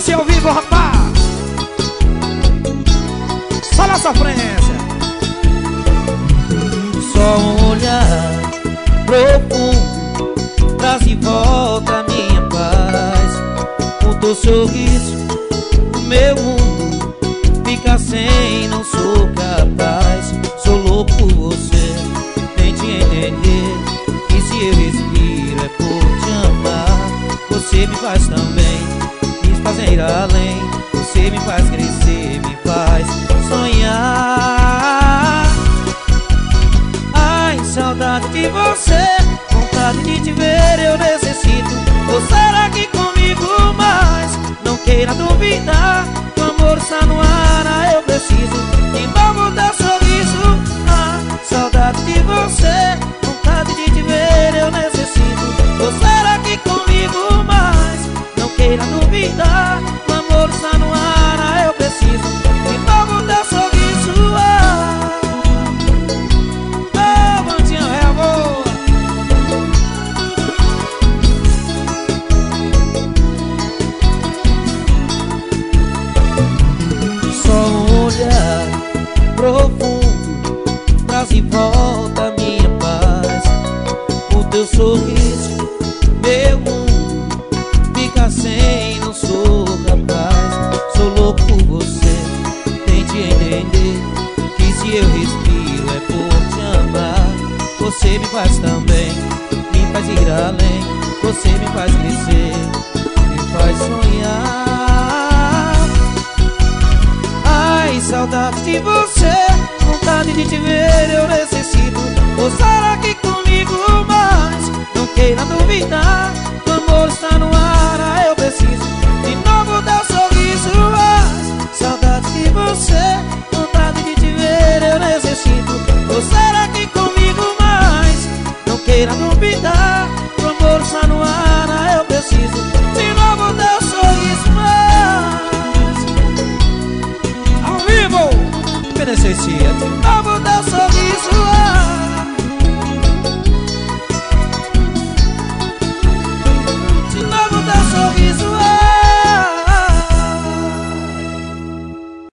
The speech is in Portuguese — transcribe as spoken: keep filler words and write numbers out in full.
Esse é ao vivo, rapaz. Só na sofrência. Só um olhar profundo traz de volta a minha paz. O teu sorriso, o meu mundo fica sem, não sou capaz. Sou louco por você, tente entender que se eu respiro é por te amar. Você me faz tão bem, me faz ir além. Você me faz crescer, me faz sonhar. Ai, saudade de você, vontade de te ver, eu necessito. Você aqui comigo, mas não queira duvidar. O amor está no ar, ah, eu preciso de novo dar sorriso. Ah, saudade de você, vontade de te ver, eu necessito. Você aqui comigo, mas não queira duvidar. O amor está no ar, ah, eu preciso de novo dar sorriso. Ah, ah, bandinha é amor. Só um olhar profundo traz de volta a minha paz. O teu sorriso, meu mundo fica sem, não sou capaz. Sou louco por você, tente entender que se eu respiro é por te amar. Você me faz tão bem, me faz ir além. Você me faz crescer, me faz sonhar. Ai, saudade de você, vontade de te ver, eu necessito. Você